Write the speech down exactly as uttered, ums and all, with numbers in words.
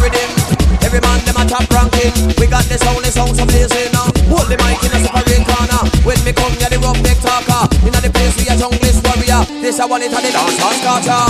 rhythm. Every man them a top ranking. We got the sound, the sound so blazing. Hold the mic in a separate corner. When me come, you're the rough neck talker. Inna the place we a junglist warrior. This I want it on the dance hall starter.